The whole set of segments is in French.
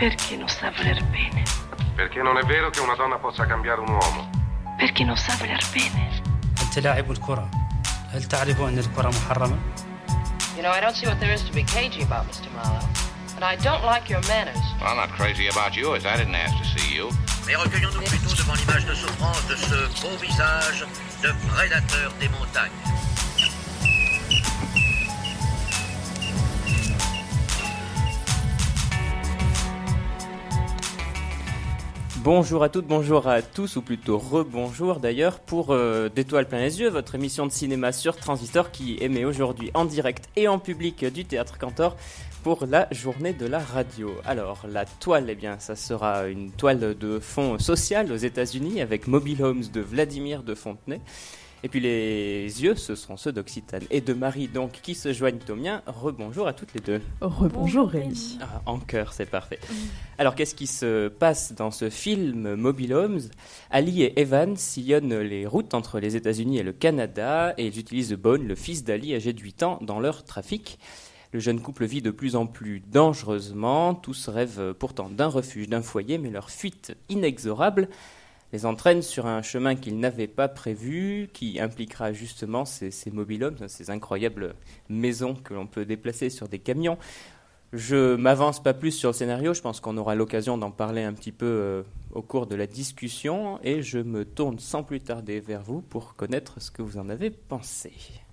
Perché non sa voler bene? Perché non è vero che una donna possa cambiare un uomo. Perché non sa voler bene? أنت لاعب الكرة. هل تعرف أن الكرة محرمة؟ You know, I don't see what there is to be cagey about, Mr. Marlowe. And I don't like your manners. Well, I'm not crazy about you, as I didn't ask to see you. Mais recueillons-nous plutôt devant l'image de souffrance de ce beau visage de prédateur des montagnes. Bonjour à toutes, bonjour à tous, ou plutôt rebonjour d'ailleurs, pour d'Étoiles plein les yeux, votre émission de cinéma sur Transistor qui émet aujourd'hui en direct et en public du Théâtre Cantor pour la journée de la radio. Alors, la toile, eh bien, ça sera une toile de fond social aux États-Unis avec Mobile Homes de Vladimir de Fontenay. Et puis les yeux, ce seront ceux d'Occitane et de Marie, donc, qui se joignent aux miens. Rebonjour à toutes les deux. Rebonjour Rémi. En chœur, c'est parfait. Alors, qu'est-ce qui se passe dans ce film Mobile Homes ? Ali et Evan sillonnent les routes entre les États-Unis et le Canada et ils utilisent Bone, le fils d'Ali, âgé de 8 ans, dans leur trafic. Le jeune couple vit de plus en plus dangereusement. Tous rêvent pourtant d'un refuge, d'un foyer, mais leur fuite inexorable les entraîne sur un chemin qu'ils n'avaient pas prévu, qui impliquera justement ces mobile homes, ces incroyables maisons que l'on peut déplacer sur des camions. Je m'avance pas plus sur le scénario, je pense qu'on aura l'occasion d'en parler un petit peu au cours de la discussion, et je me tourne sans plus tarder vers vous pour connaître ce que vous en avez pensé.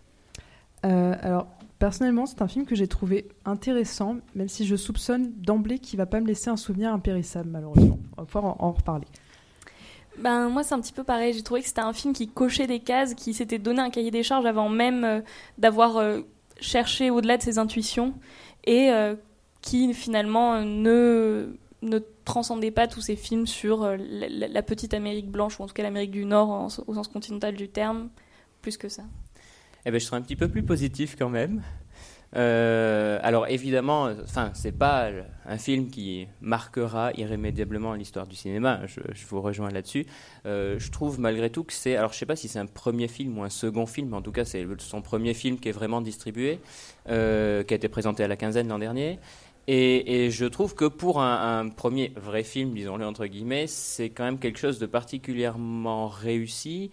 Alors, personnellement, c'est un film que j'ai trouvé intéressant, même si je soupçonne d'emblée qu'il ne va pas me laisser un souvenir impérissable, malheureusement. On va pouvoir en reparler. Moi, c'est un petit peu pareil. J'ai trouvé que c'était un film qui cochait des cases, qui s'était donné un cahier des charges avant même d'avoir cherché au-delà de ses intuitions et qui, finalement, ne transcendait pas tous ces films sur la petite Amérique blanche, ou en tout cas l'Amérique du Nord au sens continental du terme, plus que ça. Eh ben, je serais un petit peu plus positif quand même. Alors évidemment, c'est pas un film qui marquera irrémédiablement l'histoire du cinéma. Je vous rejoins là-dessus. Je trouve malgré tout que c'est, alors je sais pas si c'est un premier film ou un second film, mais en tout cas c'est son premier film qui est vraiment distribué, qui a été présenté à la Quinzaine l'an dernier. Et je trouve que pour un premier vrai film, disons-le entre guillemets, c'est quand même quelque chose de particulièrement réussi.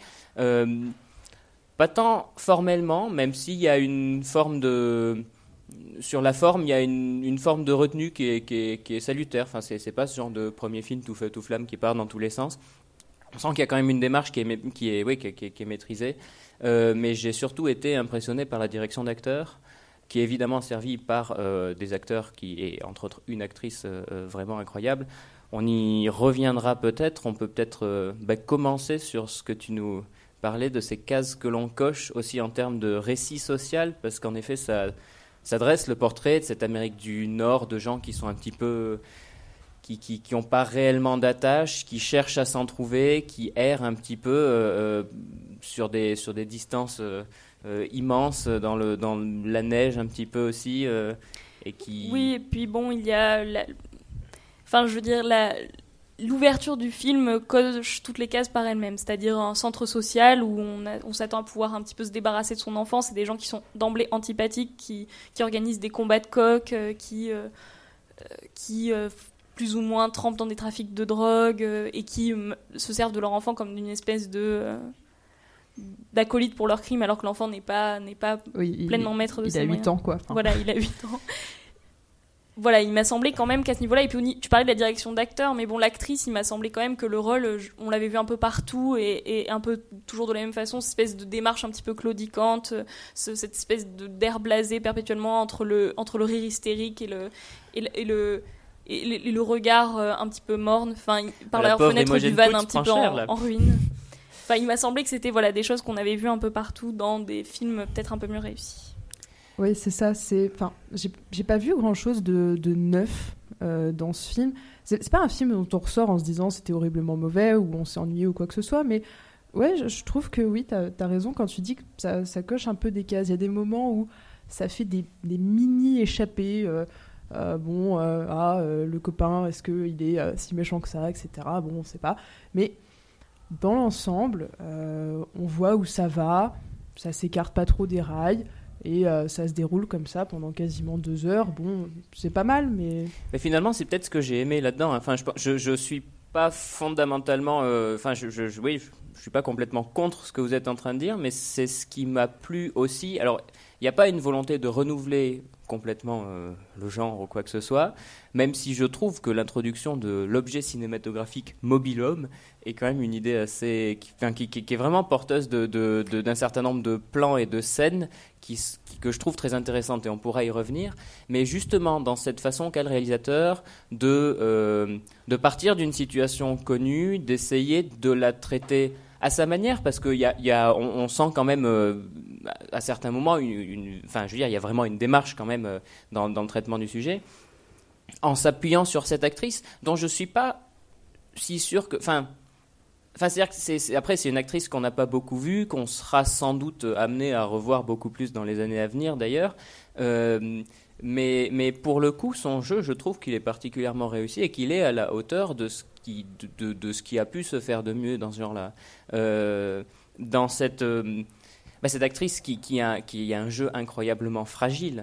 Pas tant formellement, même s'il y a une forme de... Sur la forme, il y a une forme de retenue qui est salutaire. Enfin, c'est pas ce genre de premier film tout feu, tout flamme qui part dans tous les sens. On sent qu'il y a quand même une démarche qui est maîtrisée. Mais j'ai surtout été impressionné par la direction d'acteurs, qui est évidemment servie par des acteurs et entre autres une actrice vraiment incroyable. On y reviendra peut-être. On peut peut-être commencer sur ce que tu nous... parler de ces cases que l'on coche aussi en termes de récit social, parce qu'en effet ça dresse le portrait de cette Amérique du Nord, de gens qui sont un petit peu qui n'ont pas réellement d'attache, qui cherchent à s'en trouver, qui errent un petit peu sur des distances immenses dans la neige un petit peu aussi et qui... Oui, et puis bon, il y a l'ouverture du film coche toutes les cases par elle-même, c'est-à-dire un centre social où on s'attend à pouvoir un petit peu se débarrasser de son enfant. C'est des gens qui sont d'emblée antipathiques, qui organisent des combats de coqs, qui plus ou moins trempent dans des trafics de drogue et qui se servent de leur enfant comme d'une espèce d'acolyte pour leur crime, alors que l'enfant n'est pas pleinement maître de ses moyens. Il a 8 ans, quoi. Voilà, il a 8 ans. Voilà, il m'a semblé quand même qu'à ce niveau-là, et puis tu parlais de la direction d'acteur, mais bon, l'actrice, il m'a semblé quand même que le rôle, on l'avait vu un peu partout, et un peu toujours de la même façon, cette espèce de démarche un petit peu claudicante, cette espèce d'air blasé perpétuellement entre le rire hystérique et le regard un petit peu morne, par la fenêtre du van un petit peu en ruine. Il m'a semblé que c'était des choses qu'on avait vues un peu partout dans des films peut-être un peu mieux réussis. Oui, c'est ça. J'ai pas vu grand-chose de neuf dans ce film. C'est pas un film dont on ressort en se disant c'était horriblement mauvais ou on s'est ennuyé ou quoi que ce soit, mais ouais, je trouve que oui, t'as raison quand tu dis que ça coche un peu des cases. Il y a des moments où ça fait des mini-échappées. Le copain, est-ce qu'il est si méchant que ça, etc. Bon, on sait pas. Mais dans l'ensemble, on voit où ça va. Ça s'écarte pas trop des rails. Et ça se déroule comme ça pendant quasiment 2 heures. Bon, c'est pas mal, mais finalement, c'est peut-être ce que j'ai aimé là-dedans. Enfin, je suis pas fondamentalement... oui, je suis pas complètement contre ce que vous êtes en train de dire, mais c'est ce qui m'a plu aussi. Alors, il n'y a pas une volonté de renouveler complètement le genre ou quoi que ce soit, même si je trouve que l'introduction de l'objet cinématographique mobil-homme est quand même une idée assez... qui est vraiment porteuse d'un certain nombre de plans et de scènes que je trouve très intéressantes, et on pourra y revenir. Mais justement, dans cette façon qu'a le réalisateur de partir d'une situation connue, d'essayer de la traiter à sa manière, parce qu'on sent quand même à certains moments il y a vraiment une démarche quand même dans le traitement du sujet, en s'appuyant sur cette actrice dont je suis pas si sûr que... c'est-à-dire que après, c'est une actrice qu'on n'a pas beaucoup vue, qu'on sera sans doute amené à revoir beaucoup plus dans les années à venir d'ailleurs. Mais pour le coup, son jeu, je trouve qu'il est particulièrement réussi et qu'il est à la hauteur de ce qui a pu se faire de mieux dans ce genre-là. Dans cette actrice qui a un jeu incroyablement fragile.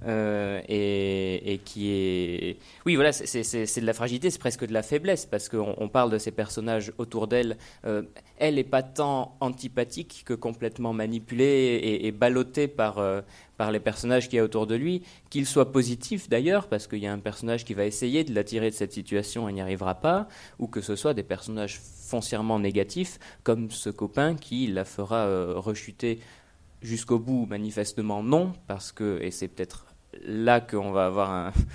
Et qui est... Oui, voilà, c'est de la fragilité, c'est presque de la faiblesse, parce qu'on parle de ces personnages autour d'elle. Elle n'est pas tant antipathique que complètement manipulée et ballottée par les personnages qu'il y a autour de lui, qu'ils soient positifs d'ailleurs, parce qu'il y a un personnage qui va essayer de la tirer de cette situation et n'y arrivera pas, ou que ce soit des personnages foncièrement négatifs, comme ce copain qui la fera rechuter jusqu'au bout. Manifestement non, parce que, et c'est peut-être là qu'on va avoir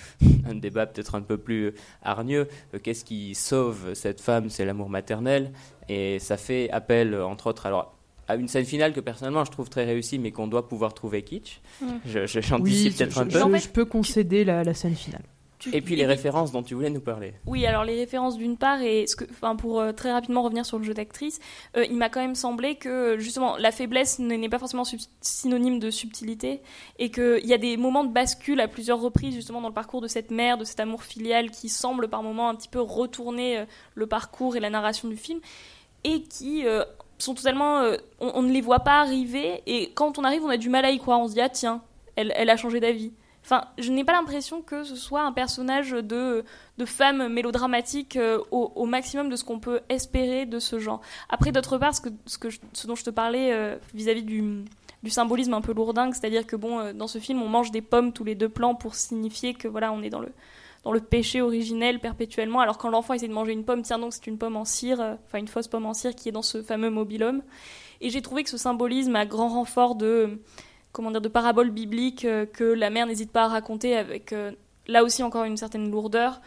un débat peut-être un peu plus hargneux, qu'est-ce qui sauve cette femme? C'est l'amour maternel, et ça fait appel entre autres à une scène finale que personnellement je trouve très réussie, mais qu'on doit pouvoir trouver kitsch. J'anticipe peut-être un peu. Je peux concéder la scène finale. Et puis les références dont tu voulais nous parler. Oui, alors les références d'une part, et pour très rapidement revenir sur le jeu d'actrice, il m'a quand même semblé que justement la faiblesse n'est pas forcément synonyme de subtilité, et qu'il y a des moments de bascule à plusieurs reprises justement dans le parcours de cette mère, de cet amour filial qui semble par moments un petit peu retourner le parcours et la narration du film, et qui sont totalement... on ne les voit pas arriver, et quand on arrive, on a du mal à y croire. On se dit, ah tiens, elle a changé d'avis. Enfin, je n'ai pas l'impression que ce soit un personnage de femme mélodramatique au maximum de ce qu'on peut espérer de ce genre. Après, d'autre part, ce dont je te parlais vis-à-vis du symbolisme un peu lourdingue, c'est-à-dire que dans ce film, on mange des pommes tous les 2 plans pour signifier que voilà, on est dans le péché originel perpétuellement, alors quand l'enfant essaie de manger une pomme, tiens donc c'est une pomme en cire, une fausse pomme en cire qui est dans ce fameux mobil-homme. Et j'ai trouvé que ce symbolisme, à grand renfort de paraboles bibliques que la mère n'hésite pas à raconter avec, là aussi encore une certaine lourdeur,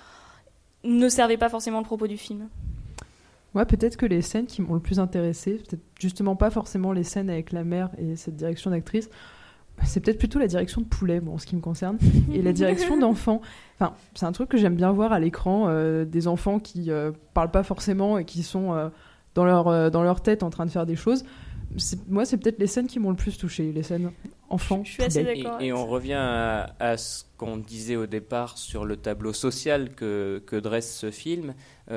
ne servait pas forcément le propos du film. Ouais, peut-être que les scènes qui m'ont le plus intéressée, peut-être justement pas forcément les scènes avec la mère et cette direction d'actrice, c'est peut-être plutôt la direction de Poulet, en ce qui me concerne, et la direction d'enfants. Enfin, c'est un truc que j'aime bien voir à l'écran, des enfants qui parlent pas forcément et qui sont dans leur tête en train de faire des choses. Moi, c'est peut-être les scènes qui m'ont le plus touchée, les scènes enfants. Je suis assez d'accord. Et on revient à ce qu'on disait au départ sur le tableau social que dresse ce film.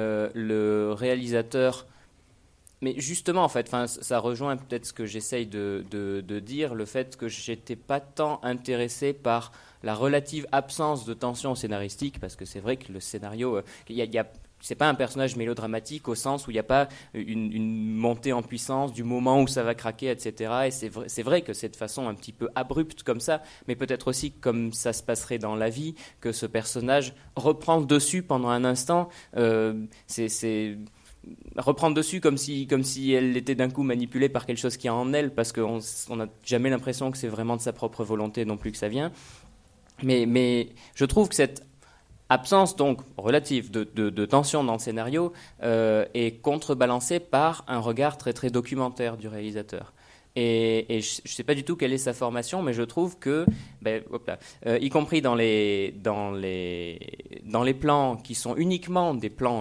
Le réalisateur... Mais justement, en fait, ça rejoint peut-être ce que j'essaye de dire, le fait que j'étais pas tant intéressé par la relative absence de tension scénaristique, parce que c'est vrai que le scénario... c'est pas un personnage mélodramatique au sens où il n'y a pas une montée en puissance du moment où ça va craquer, etc. Et c'est vrai que c'est de façon un petit peu abrupte comme ça, mais peut-être aussi comme ça se passerait dans la vie, que ce personnage reprend le dessus pendant un instant. C'est reprendre dessus comme si elle était d'un coup manipulée par quelque chose qui est en elle, parce qu'on n'a jamais l'impression que c'est vraiment de sa propre volonté non plus que ça vient. Mais je trouve que cette absence donc relative de tension dans le scénario est contrebalancée par un regard très très documentaire du réalisateur. Et je ne sais pas du tout quelle est sa formation, mais je trouve que, y compris dans les plans qui sont uniquement des plans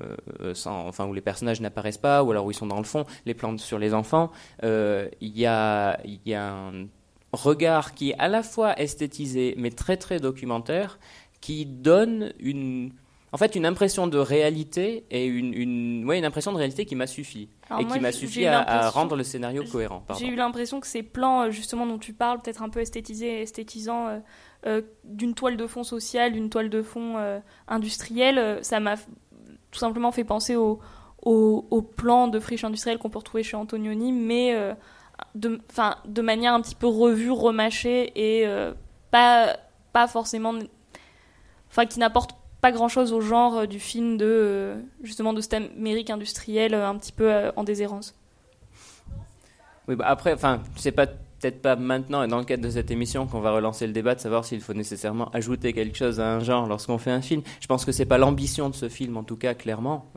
où les personnages n'apparaissent pas, ou alors où ils sont dans le fond, les plans sur les enfants, il y a un regard qui est à la fois esthétisé, mais très très documentaire, qui donne une en fait, une impression de réalité et une impression de réalité qui m'a suffi. Alors et moi, qui m'a j'ai suffi eu à l'impression- rendre le scénario cohérent. Pardon. J'ai eu l'impression que ces plans, justement, dont tu parles, peut-être un peu esthétisants, d'une toile de fond sociale, d'une toile de fond industrielle, ça m'a tout simplement fait penser au plan de friche industrielle qu'on peut retrouver chez Antonioni, mais de manière un petit peu revue, remâchée, et pas forcément... Enfin, qui n'apporte pas grand-chose au genre du film justement de cette Amérique industrielle un petit peu en déshérence. Oui, bah après, c'est peut-être pas maintenant et dans le cadre de cette émission qu'on va relancer le débat de savoir s'il faut nécessairement ajouter quelque chose à un genre lorsqu'on fait un film. Je pense que c'est pas l'ambition de ce film, en tout cas, clairement.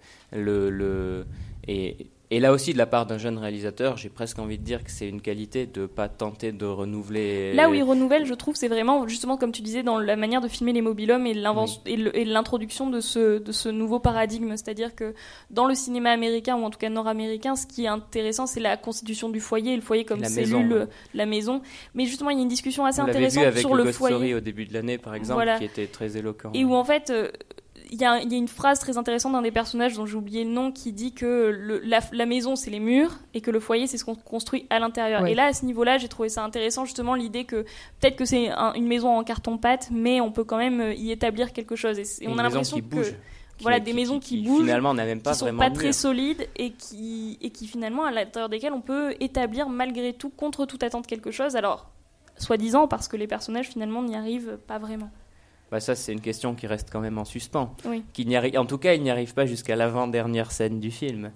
Et là aussi, de la part d'un jeune réalisateur, j'ai presque envie de dire que c'est une qualité de ne pas tenter de renouveler... Là où il renouvelle, je trouve, c'est vraiment, justement, comme tu disais, dans la manière de filmer les mobil-hommes et l'introduction de ce nouveau paradigme. C'est-à-dire que dans le cinéma américain, ou en tout cas nord-américain, ce qui est intéressant, c'est la constitution du foyer, et le foyer comme cellule, la maison. Mais justement, il y a une discussion assez intéressante sur le foyer. On l'avait vu avec le Ghost Story au début de l'année, par exemple, qui était très éloquent. Et où, en fait... il y a une phrase très intéressante d'un des personnages dont j'ai oublié le nom qui dit que la maison c'est les murs et que le foyer c'est ce qu'on construit à l'intérieur. Ouais. Et là à ce niveau-là j'ai trouvé ça intéressant justement l'idée que peut-être que c'est une maison en carton-pâte mais on peut quand même y établir quelque chose et on a l'impression que des maisons qui bougent, finalement, on n'a même pas qui sont vraiment pas très solides et qui finalement à l'intérieur desquelles on peut établir malgré tout contre toute attente quelque chose. Alors soi-disant parce que les personnages finalement n'y arrivent pas vraiment. Bah ça, c'est une question qui reste quand même en suspens. Oui. En tout cas, il n'y arrive pas jusqu'à l'avant-dernière scène du film.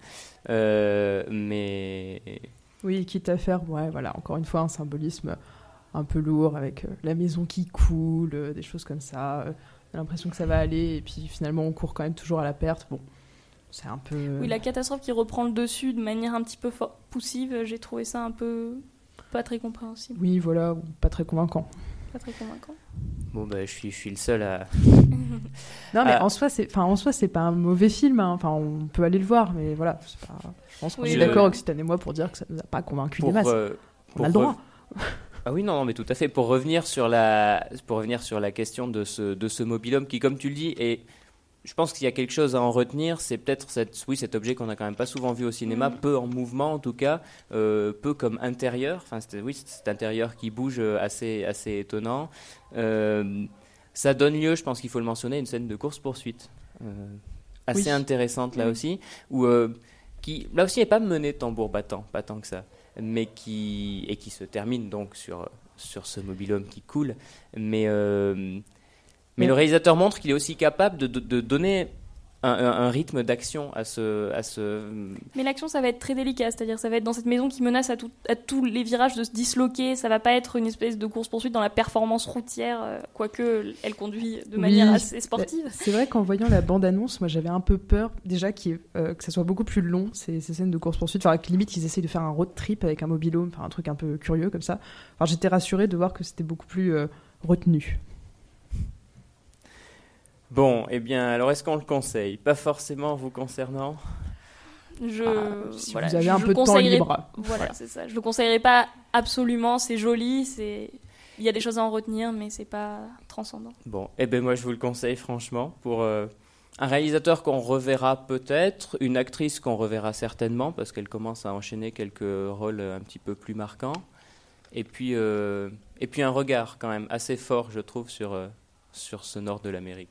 Mais... Oui, quitte à faire, encore une fois, un symbolisme un peu lourd avec la maison qui coule, des choses comme ça. On a l'impression que ça va aller, et puis finalement, on court quand même toujours à la perte. Bon, c'est un peu... Oui, la catastrophe qui reprend le dessus de manière un petit peu poussive, j'ai trouvé ça un peu pas très compréhensible. Oui, voilà, pas très convaincant. Pas très convaincant. Bon, je suis le seul à... Non, mais en soi, c'est pas un mauvais film. Hein. Enfin, on peut aller le voir, mais voilà. Je pense qu'on est d'accord, Occitane et moi, pour dire que ça nous a pas convaincu des masses. On a le droit. Ah oui, non, mais tout à fait. Pour revenir sur la question de ce mobil-homme qui, comme tu le dis, je pense qu'il y a quelque chose à en retenir, c'est peut-être cet objet qu'on n'a quand même pas souvent vu au cinéma, peu en mouvement en tout cas, peu comme intérieur, cet intérieur qui bouge assez étonnant. Ça donne lieu, je pense qu'il faut le mentionner, à une scène de course-poursuite assez intéressante là aussi, où, qui là aussi n'est pas menée tambour battant, pas tant que ça, mais qui se termine donc sur ce mobil-homme qui coule, mais le réalisateur montre qu'il est aussi capable de donner un rythme d'action à ce... Mais l'action, ça va être très délicat, c'est-à-dire ça va être dans cette maison qui menace à tous les virages de se disloquer, ça va pas être une espèce de course-poursuite dans la performance routière, quoique elle conduit de manière assez sportive. C'est vrai qu'en voyant la bande-annonce, moi j'avais un peu peur déjà que ça soit beaucoup plus long, ces scènes de course-poursuite, que limite ils essayent de faire un road trip avec un mobil-home, un truc un peu curieux comme ça. Alors j'étais rassurée de voir que c'était beaucoup plus retenu. Bon, eh bien, alors est-ce qu'on le conseille ? Pas forcément vous concernant ? Si vous avez un peu de temps libre. Voilà, c'est ça. Je le conseillerais pas absolument, c'est joli, il y a des choses à en retenir, mais c'est pas transcendant. Bon, eh bien moi je vous le conseille franchement, pour un réalisateur qu'on reverra peut-être, une actrice qu'on reverra certainement, parce qu'elle commence à enchaîner quelques rôles un petit peu plus marquants, et puis un regard quand même assez fort, je trouve, sur ce nord de l'Amérique.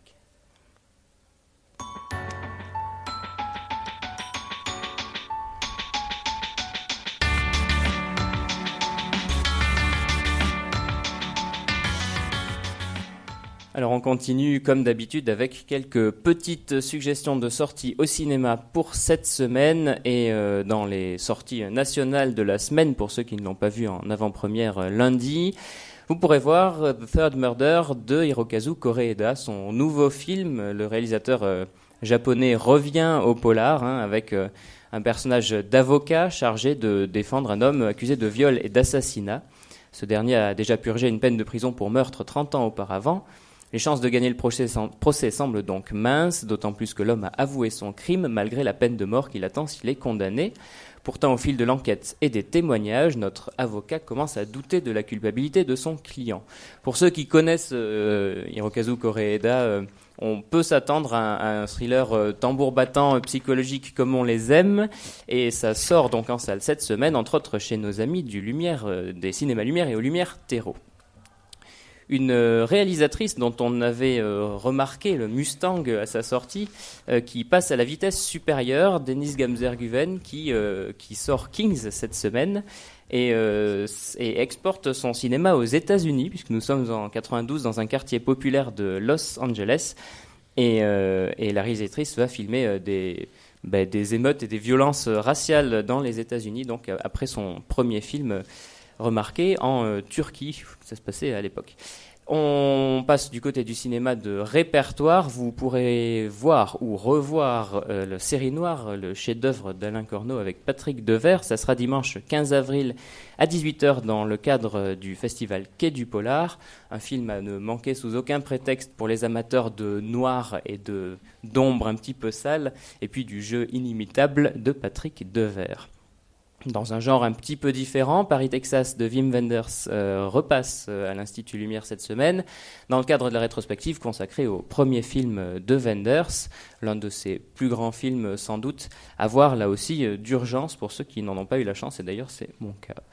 Alors on continue comme d'habitude avec quelques petites suggestions de sorties au cinéma pour cette semaine et dans les sorties nationales de la semaine pour ceux qui ne l'ont pas vu en avant-première lundi. Vous pourrez voir The Third Murder de Hirokazu Koreeda, son nouveau film. Le réalisateur japonais revient au polar avec un personnage d'avocat chargé de défendre un homme accusé de viol et d'assassinat. Ce dernier a déjà purgé une peine de prison pour meurtre 30 ans auparavant. Les chances de gagner le procès semblent donc minces, d'autant plus que l'homme a avoué son crime malgré la peine de mort qu'il attend s'il est condamné. Pourtant, au fil de l'enquête et des témoignages, notre avocat commence à douter de la culpabilité de son client. Pour ceux qui connaissent Hirokazu Koreeda, On peut s'attendre à un thriller tambour battant psychologique comme on les aime, et ça sort donc en salle cette semaine, entre autres chez nos amis du Lumière, des cinémas Lumière et au Lumière Terreau. Une réalisatrice dont on avait remarqué le Mustang à sa sortie, qui passe à la vitesse supérieure, Denise Gamzer-Guven, qui sort Kings cette semaine et exporte son cinéma aux États-Unis, puisque nous sommes en 92 dans un quartier populaire de Los Angeles, et la réalisatrice va filmer des émeutes et des violences raciales dans les États-Unis, donc après son premier film remarqué en Turquie, ça se passait à l'époque. On passe du côté du cinéma de répertoire. Vous pourrez voir ou revoir le Série Noire, le chef-d'œuvre d'Alain Corneau avec Patrick Devers. Ça sera dimanche 15 avril à 18h dans le cadre du festival Quai du Polar. Un film à ne manquer sous aucun prétexte pour les amateurs de noir et d'ombre un petit peu sale, et puis du jeu inimitable de Patrick Devers. Dans un genre un petit peu différent, Paris, Texas de Wim Wenders repasse à l'Institut Lumière cette semaine dans le cadre de la rétrospective consacrée au premier film de Wenders, l'un de ses plus grands films sans doute, à voir là aussi d'urgence pour ceux qui n'en ont pas eu la chance, et d'ailleurs c'est mon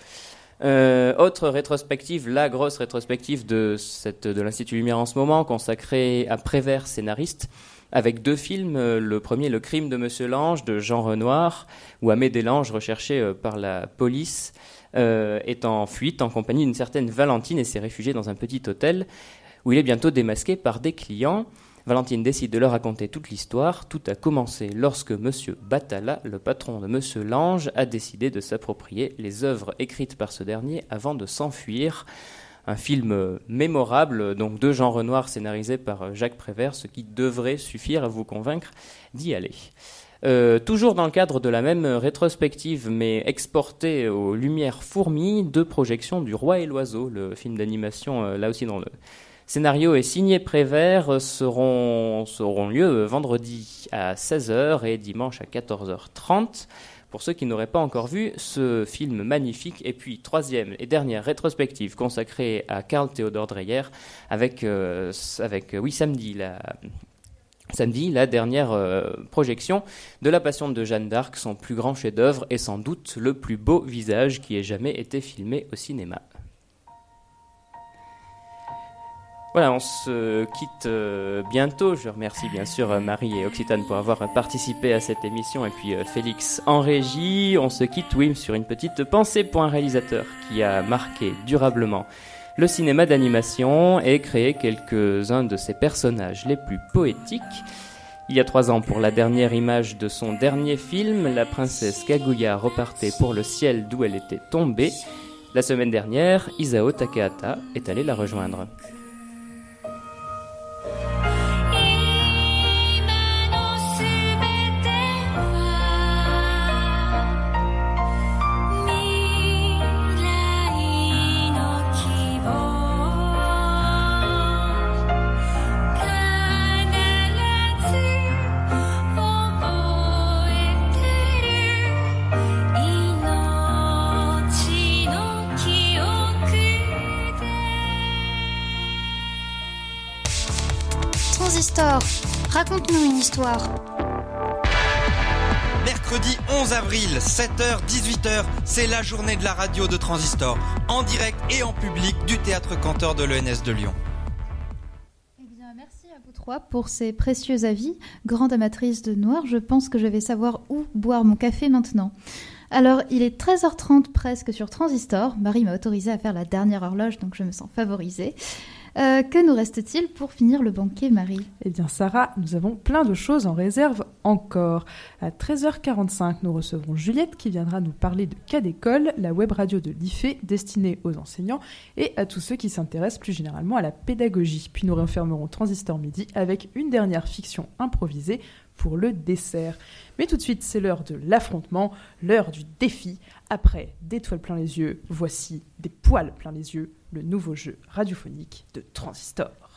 cas. Autre rétrospective, la grosse rétrospective de l'Institut Lumière en ce moment, consacrée à Prévert, scénariste, avec 2 films. Le premier, Le crime de Monsieur Lange, de Jean Renoir, où Amédée Lange, recherché par la police, est en fuite en compagnie d'une certaine Valentine et s'est réfugié dans un petit hôtel où il est bientôt démasqué par des clients. Valentine décide de leur raconter toute l'histoire. Tout a commencé lorsque Monsieur Batala, le patron de Monsieur Lange, a décidé de s'approprier les œuvres écrites par ce dernier avant de s'enfuir. Un film mémorable, donc de Jean Renoir, scénarisé par Jacques Prévert, ce qui devrait suffire à vous convaincre d'y aller. Toujours dans le cadre de la même rétrospective, mais exporté aux Lumières Fourmis, 2 projections du Roi et l'Oiseau, le film d'animation, là aussi dont le scénario est signé Prévert, seront lieu vendredi à 16h et dimanche à 14h30. Pour ceux qui n'auraient pas encore vu ce film magnifique. Et puis, 3e et dernière rétrospective consacrée à Karl Theodor Dreyer avec samedi, la dernière projection de La Passion de Jeanne d'Arc, son plus grand chef-d'œuvre et sans doute le plus beau visage qui ait jamais été filmé au cinéma. Voilà, on se quitte bientôt. Je remercie bien sûr Marie et Occitane pour avoir participé à cette émission, et puis Félix en régie. On se quitte, oui, sur une petite pensée pour un réalisateur qui a marqué durablement le cinéma d'animation et créé quelques-uns de ses personnages les plus poétiques. Il y a 3 ans, pour la dernière image de son dernier film, la princesse Kaguya repartait pour le ciel d'où elle était tombée. La semaine dernière, Isao Takahata est allé la rejoindre. Transistor, raconte-nous une histoire. Mercredi 11 avril, 7h-18h, c'est la journée de la radio de Transistor, en direct et en public du Théâtre Cantor de l'ENS de Lyon. Eh bien, merci à vous 3 pour ces précieux avis. Grande amatrice de noir, je pense que je vais savoir où boire mon café maintenant. Alors, il est 13h30 presque sur Transistor. Marie m'a autorisé à faire la dernière horloge, donc je me sens favorisée. Que nous reste-t-il pour finir le banquet, Marie ? Eh bien, Sarah, nous avons plein de choses en réserve encore. À 13h45, nous recevrons Juliette qui viendra nous parler de Cas d'école, la web radio de l'IFE destinée aux enseignants et à tous ceux qui s'intéressent plus généralement à la pédagogie. Puis nous refermerons Transistor Midi avec une dernière fiction improvisée pour le dessert. Mais tout de suite, c'est l'heure de l'affrontement, l'heure du défi. Après d'étoiles plein les yeux, voici des poils plein les yeux, le nouveau jeu radiophonique de Transistor.